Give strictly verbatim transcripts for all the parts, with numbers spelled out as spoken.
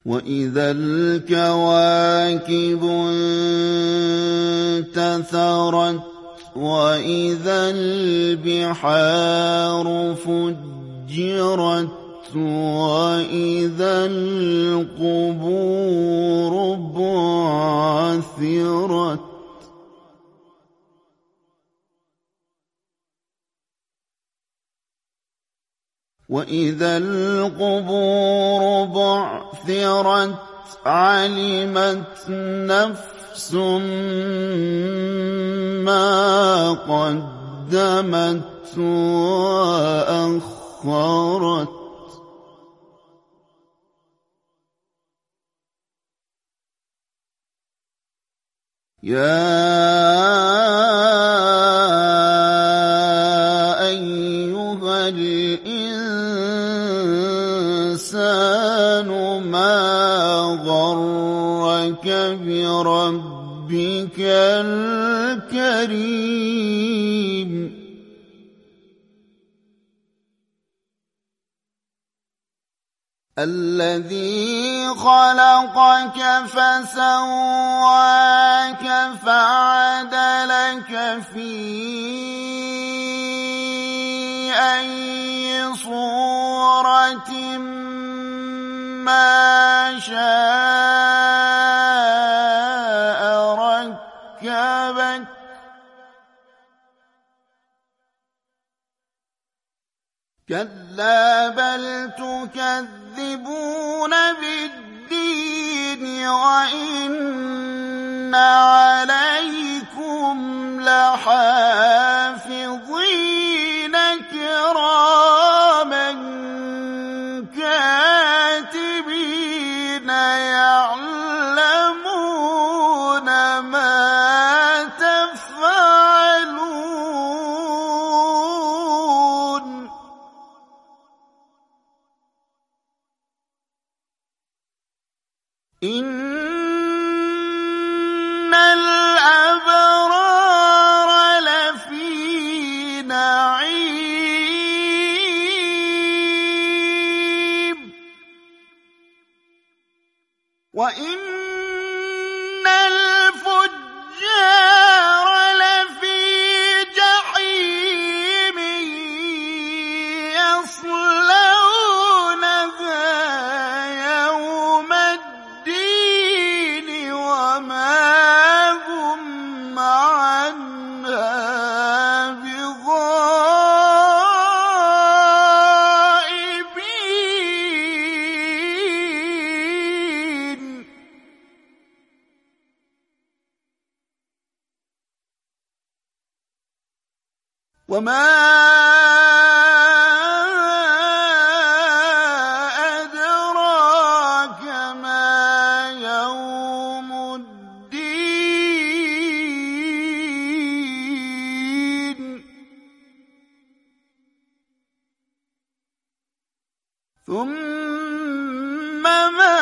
وإذا الكواكب انتثرت وإذا البحار فجرت وإذا القبور بعثرت وإذا القبور بعثرت علمت نفس ما قدمت وأخرت يا أيها الإنسان ما غرك بربك الكريم الذي خلقك فسواك فعدلك في أي صورة ما شاء ركبك كلا بل تكذبون بالدين وإن عليكم لحافظين كراما كاتبين يعلمون ما تفعلون إن الأبرار لفي نعيم وإن الفجار لفي جحيم يصلونها يوم الدين وما هم عنها بغائبين وما أدراك ما يوم الدين ثم ما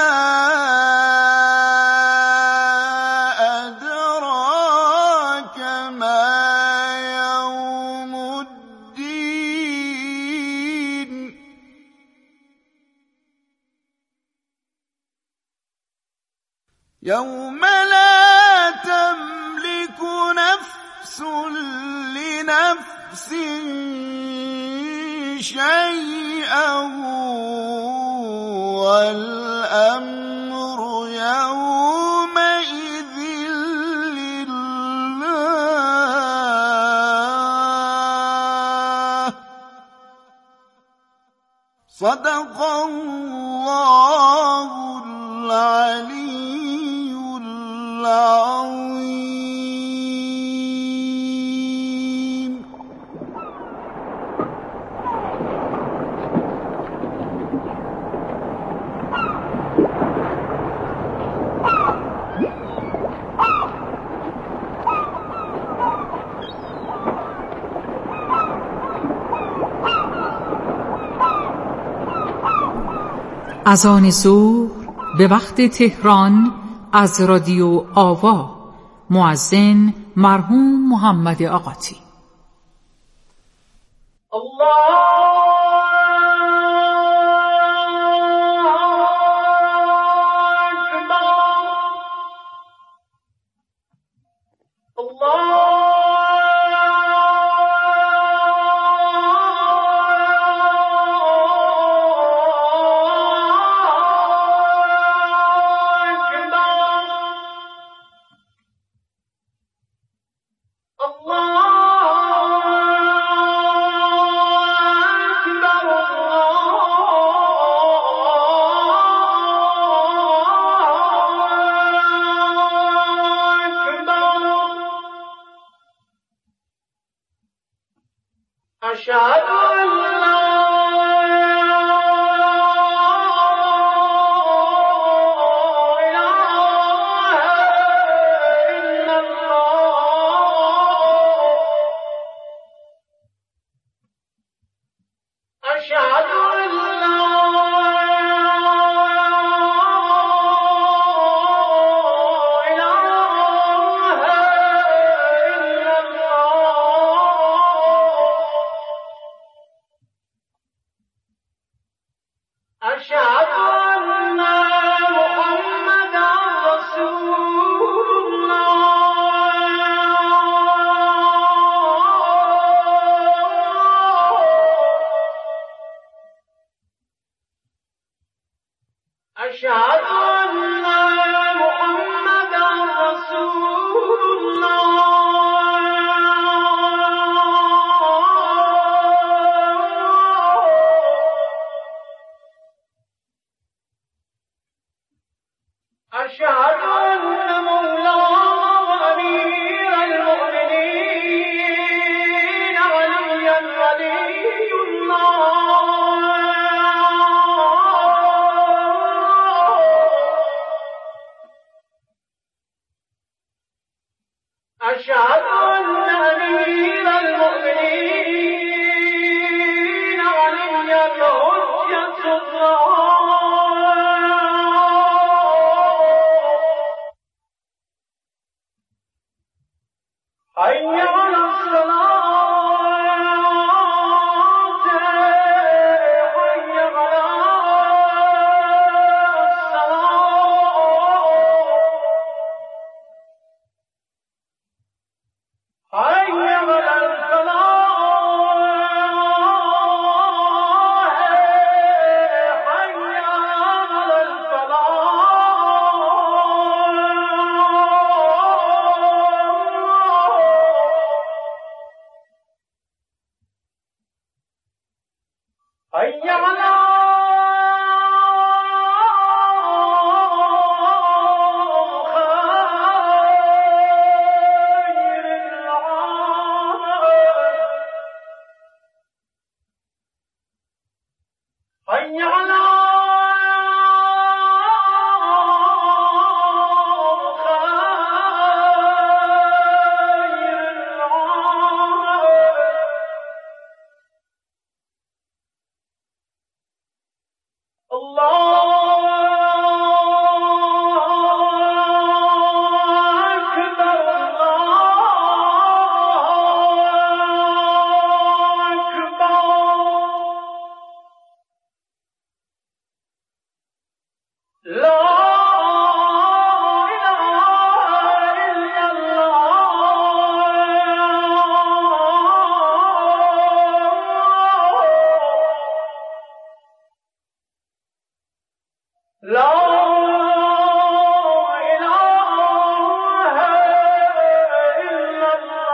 أدراك ما يوم الدين يوم لا تملك نفس لنفس شيئا والأمر يومئذ لله صدق الله العلي العظيم. اذان ظهر به وقت تهران از رادیو آوا. مؤذن مرحوم محمد آقاتی. الله أشهد أن لا أشهد أن محمدا رسول الله أشهد أن محمدا رسول الله أشهد أن مولانا وأمير المؤمنين عليا ولي الله أشهد أن أمير المؤمنين عليا حجة الله حي على الصلاة حي على الصلاة حي على الفلاح حي على الفلاح حي على خير العمل حي على خير العمل الله أكبر الله أكبر لا إله إلا الله لا إله إلا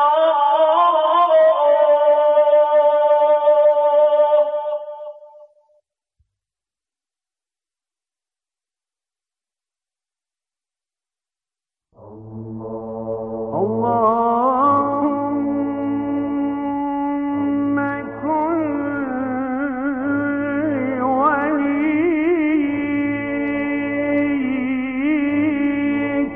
اللهم كن وليك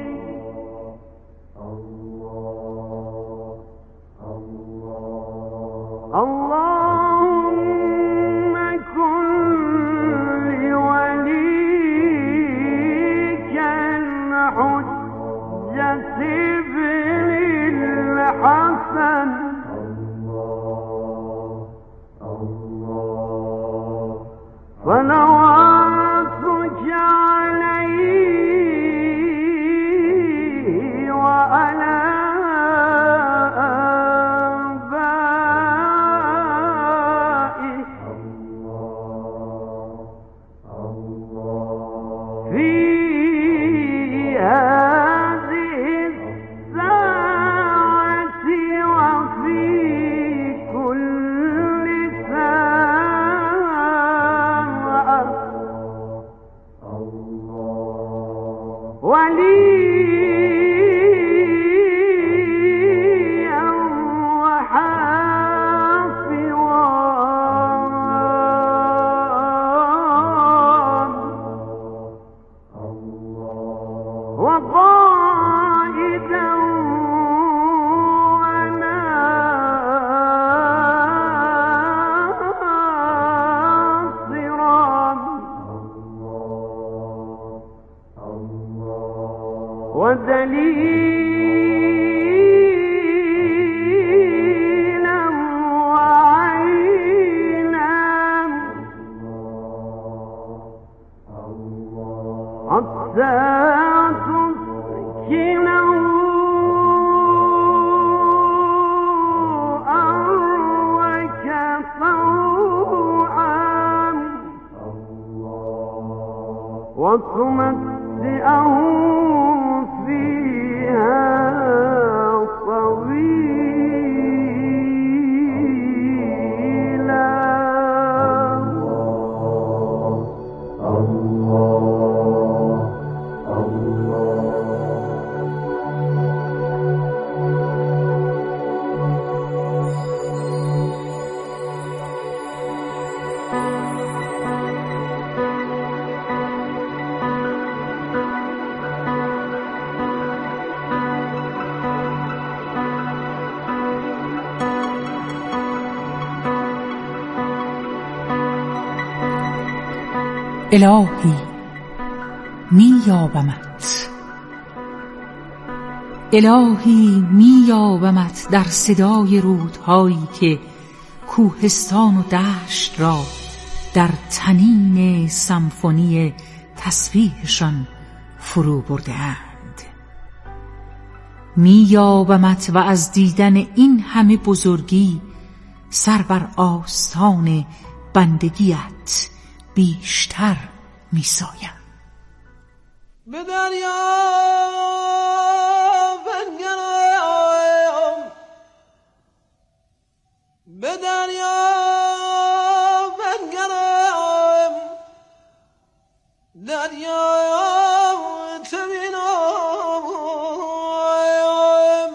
اللهم كن لوليك الحجة ابن الحسن صلواتك عليه وعلى آبائه في هذه الساعة وفي كل ساعة وليا وحافظا وقائدا وناصرا ودليلا وعينا حتى تسكنه أرضك طوعا وتمتعه فيها طويلا. الهی می یابمت، الهی می یابمت در صدای رودهایی که کوهستان و دشت را در طنین سمفونی تسبیحشان فرو برده اند. می یابمت و از دیدن این همه بزرگی سر بر آستان بندگیت بیشتر می سایم. به دریا بنگرایم، به دریا بنگرایم، دریا تو بینم،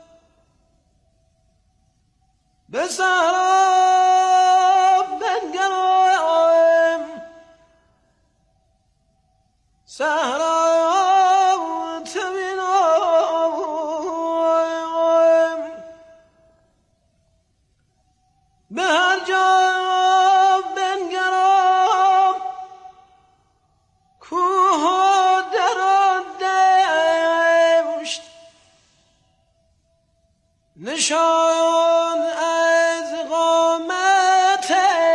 به صحرا صحرا تو بینم، به هر جا بنگرم کوه و در و دشت، نشان از قامت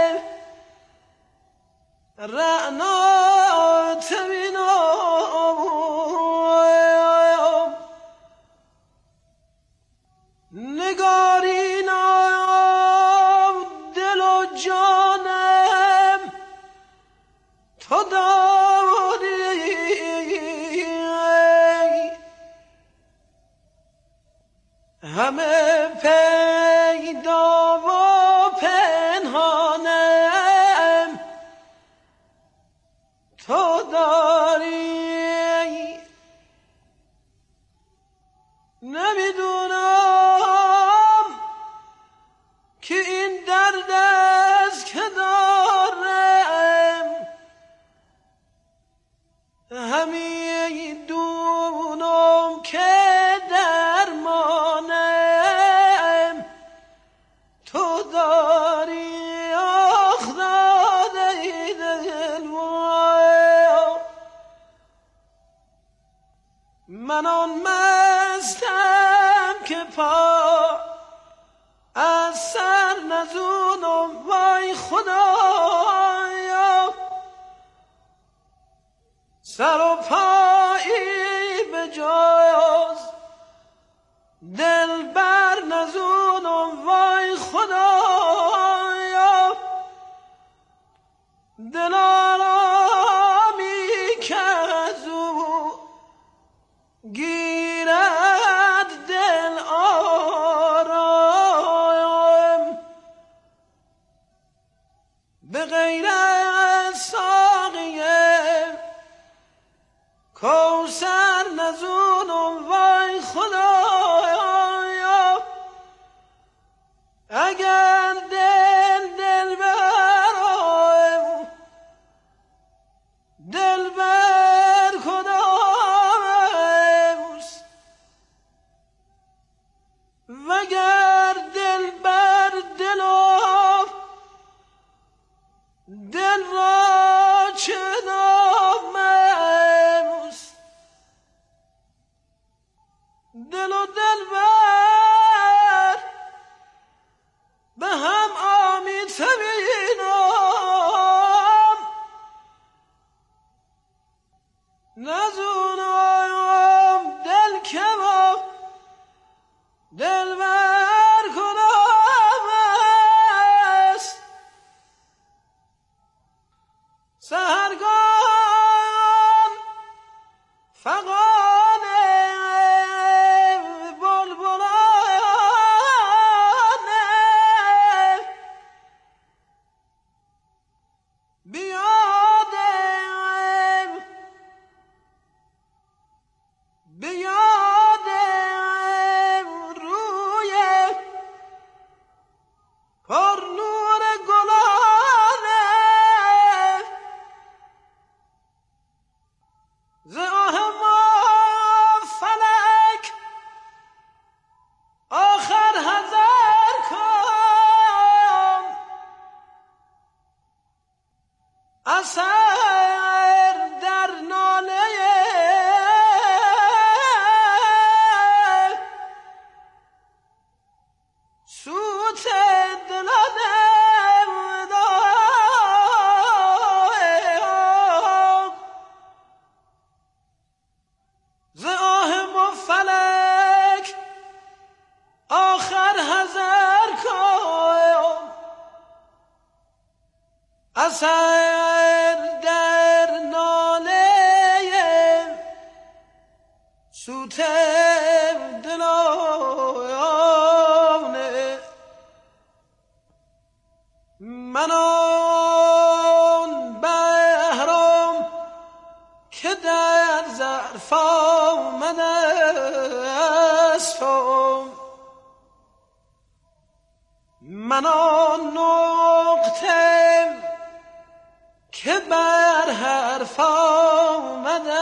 رعنا نگارینم دل و جانم تو داری، همه پیدا و پنهانم تو داری. نمیدونم که این درد است که دارم، همیدونم که درمانم تو داری. آخ دادی دل من آن مستم که پا از سر نزونم، وای خدایا سر و پایی به جاز دل بر نزونم، وای خدایا دل آرامی که از او گیرد دل آرام، به غیر از ساقیه کوثر نزونم، وای خدایا اگر دل دل برم دل بر کدام نزونم دل که با دل بر کنم است سهرگان فغانه بلبلانه بیادم بیادم روی پر نور گلانه ز آه ما فلک آخر حذر کن اثر در ناله سوت دلانه ز آه مفلک آخر حذر کن اثر در ناله سوت دلانه من آن بهرام که در ظرف آمده استم من آن نقطه که بر حرف آمده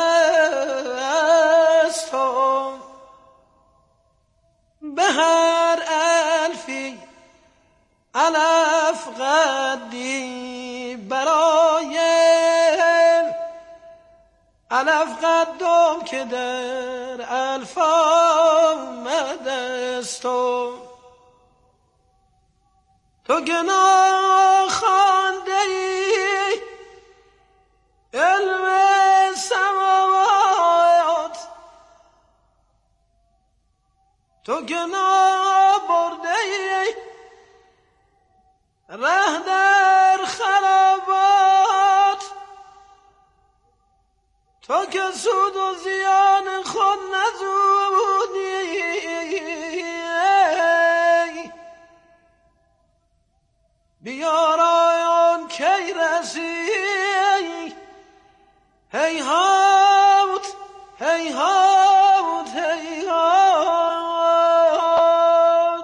استم به هر الفی علف قدی برای علف قدم که در الف آمده استم تو گناه خوانده ای علم سماوات تو گناه برده ای ره در خرابات تو که سود و زیان خود نزودی بیارایان کی رسی هیهات هیهات هیهات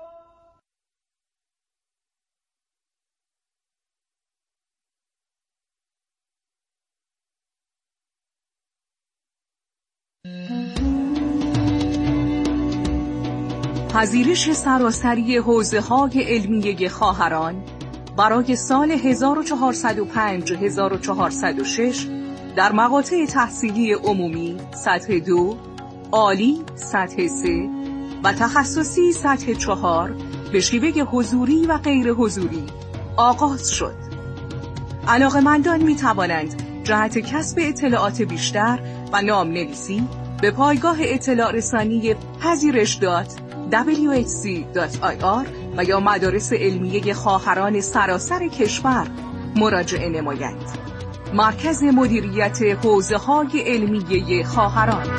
پذیرش سراسری حوزه‌های علمیه خواهران برای سال هزار و چهارصد و پنج هزار و چهارصد و شش در مقاطع تحصیلی عمومی سطح دو، عالی سطح سه و تخصصی سطح چهار به شیوه حضوری و غیر حضوری آغاز شد. علاقه‌مندان می توانند جهت کسب اطلاعات بیشتر و نام نویسی به پایگاه اطلاع رسانی پذیرش دات دبلیو اچ سی دات آی آر و یا مدارس علمیه خواهران سراسر کشور مراجعه نمایند. مرکز مدیریت حوزه‌های علمیه خواهران.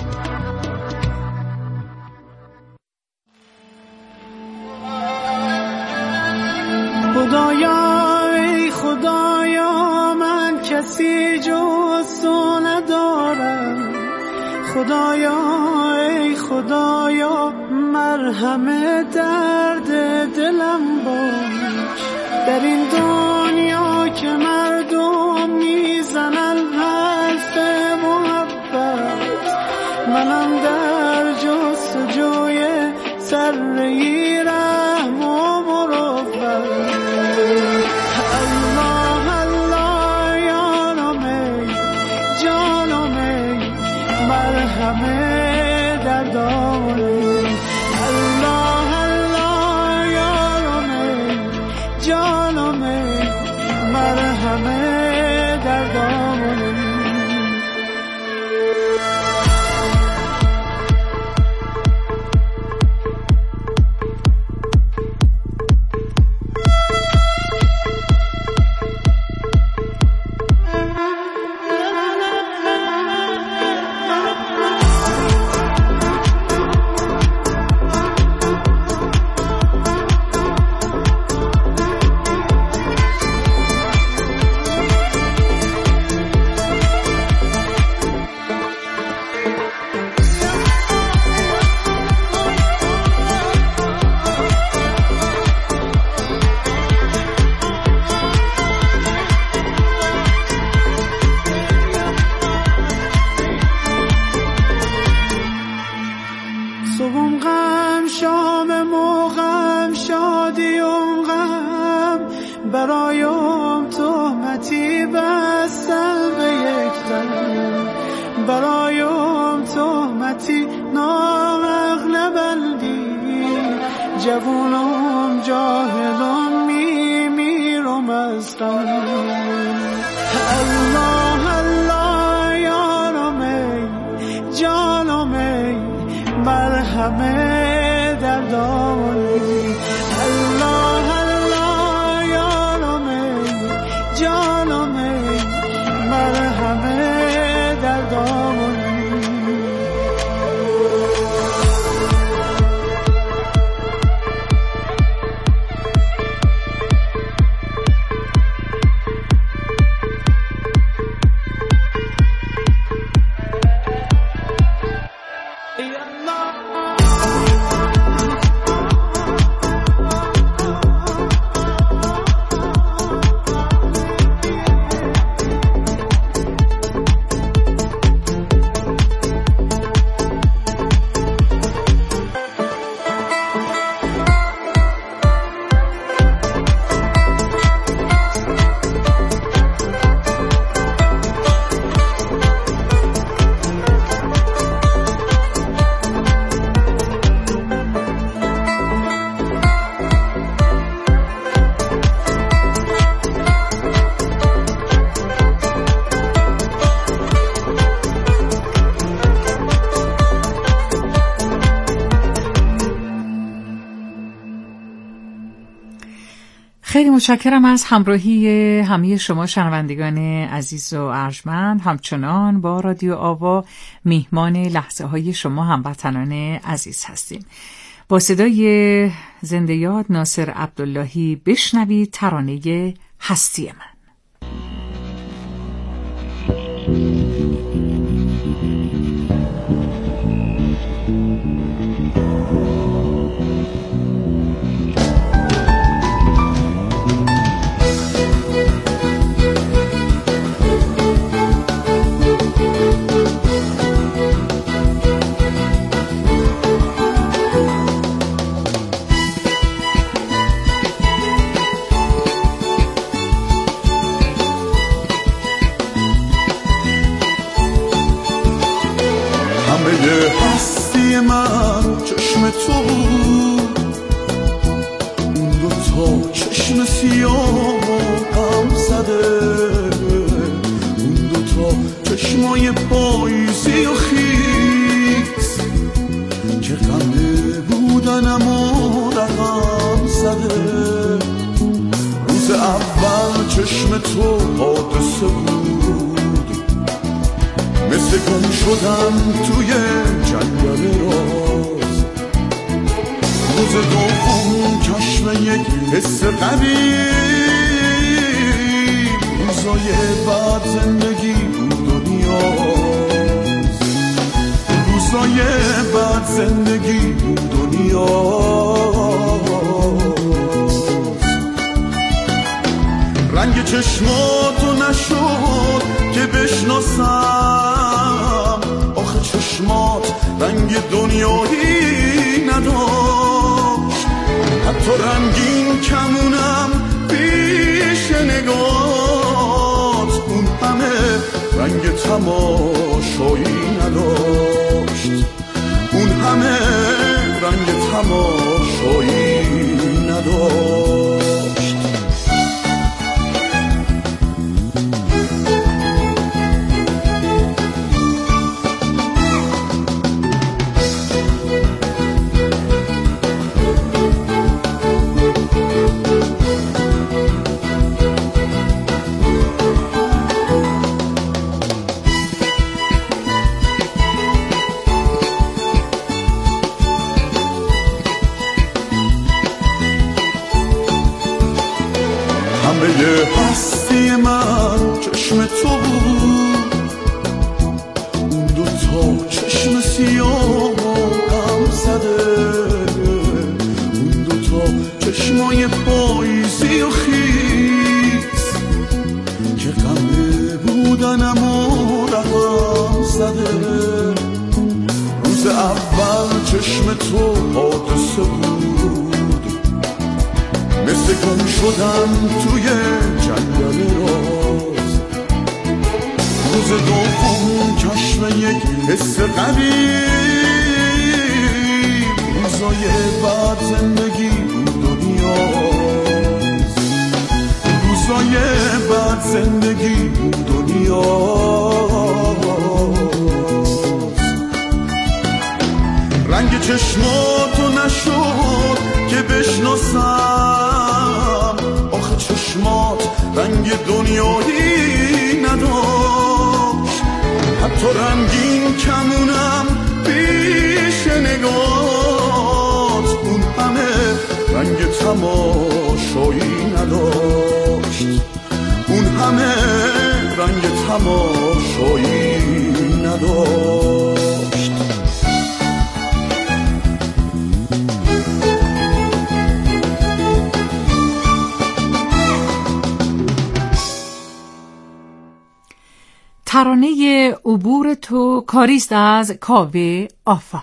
خدایا ای خدایا من کسی جز تو ندارم، خدایا ای خدایا مرهم درد دلم باش. در این دنیا که مردم میزنن حرف محبت، منم در جستجوی ذره‌ای رحم و مروت. الله الله یارم ای جانم ای مرهم دردانم. الله الله یارم ای جانم ای مرهم دردانم. برایم تهمتی ناحق نبندی، جوانم جاهلم می میرم از غم. الله الله یارم ای جانم ای مرهم دردانی. الله الله یارم ای جانم ای مرهم دردانی. خیلی متشکرم از همراهی همه شما شنوندگان عزیز و ارجمند. همچنان با رادیو آوا میهمان لحظه های شما هموطنان عزیز هستیم. با صدای زنده یاد ناصر عبداللهی بشنوید ترانه هستی من. هستی من چشم تو بود، اون دوتا چشم سیاه غم زده، اون دوتا چشمای پاییزی و خیس که غمه بودنم و رقم زده. روز اول چشم تو حادثه بود، مثل گم شدم توی جنگل راز. روز دوم کشف یک حس قدیم، روزای بعد زندگی بود و نیاز، روزای بعد زندگی بود و نیاز. رنگ چشماتو نشد که بشناسم، آخه چشمات رنگ دنیایی نداشت، حتی رنگین کمونم پیش نگات، اون همه رنگ تماشایی نداشت، اون همه رنگ تماشایی نداشت. هستی من چشم تو بود، اون دوتا چشم سیاه غم زده، اون دوتا چشمای پاییزی و خیس که غمه بودنم و رقم زده. روز اول چشم تو حادثه بود، مثل گم شدم توی جنگل راز. روز دوم کشف چشم یک حس قریب. روزای بعد زندگی دنیاست، روزای بعد زندگی دنیاست. رنگ چشماتو نشد که بشناسم، آخه چشمات رنگ دنیایی نداشت. حتی رنگین کمونم پیش نگات، اون همه رنگ تماشایی نداشت، اون همه رنگ تماشایی نداشت. ترانه عبور تو کاریست از کاوه آفاق.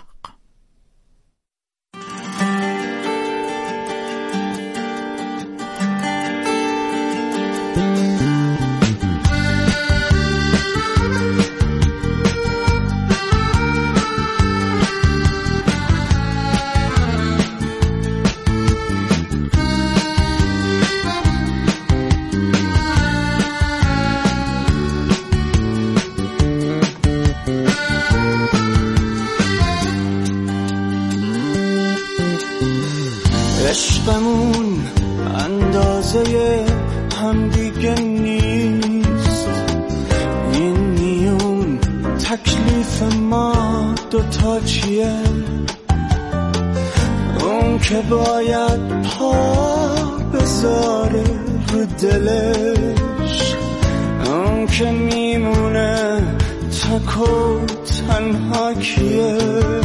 عشقمون اندازه همدیگه نیست، این میون تکلیف ما دوتا چیه؟ اون که باید پا بذاره رو دلش، اون که میمونه تک و تنها کیه؟